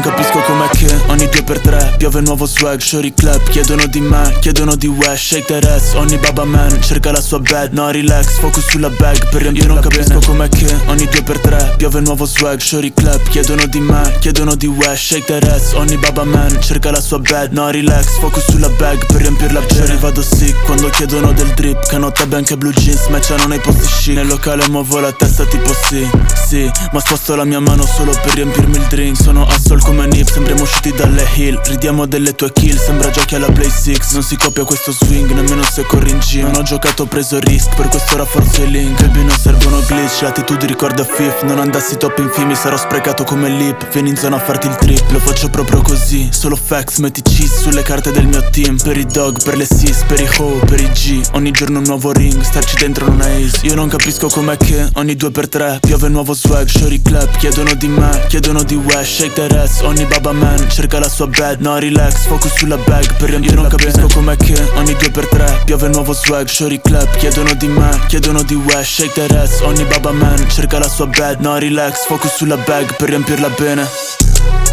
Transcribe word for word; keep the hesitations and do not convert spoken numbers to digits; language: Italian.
capisco com'è che ogni due per tre piove nuovo swag. Shorty club, chiedono di me, chiedono di West. Shake that ass, ogni baba man cerca la sua bed. No relax, focus sulla bag per riempire. Io non capisco com'è che ogni due per tre piove nuovo swag. Shorty club, chiedono di me, chiedono di West. Shake that ass, ogni baba man cerca la sua bed. No relax, focus sulla bag per riempirla bene. Ci vado sick quando chiedono del drip. Canotta bianca e blue jeans matchano nei posti chic. Nel locale muovo la testa tipo sì, sì. Ma sposto la mia mano solo per riempirmi il drink. Sono hustle come Nip, sembriamo usciti dalle hill. Ridiamo delle tue kill, sembra giochi alla Play sei. Non si copia questo swing, nemmeno se corri in gym. Non ho giocato, ho preso risk, per questo rafforzo i link. Baby non servono glitch, l'attitude ricorda Fifth. Non andassi top in film, sarò sprecato come lip. Vieni in zona a farti il trip, lo faccio proprio così. Solo facts, metti cheese sulle carte del mio team. Per i dog, per le sis, per i ho, per i G. Ogni giorno un nuovo ring, starci dentro non è easy. Io non capisco com'è che ogni due per tre piove nuovo swag. Shorty club, chiedono di me, chiedono di West. Shake that ass, ogni baba man cerca la sua bed. No relax, focus sulla bag per riempire. Io non capisco com'è che ogni due per tre piove nuovo swag. Shorty club, chiedono di me, chiedono di West. Shake that ass, ogni baba man cerca la sua bed. No relax, focus sulla bag per riempirla bene.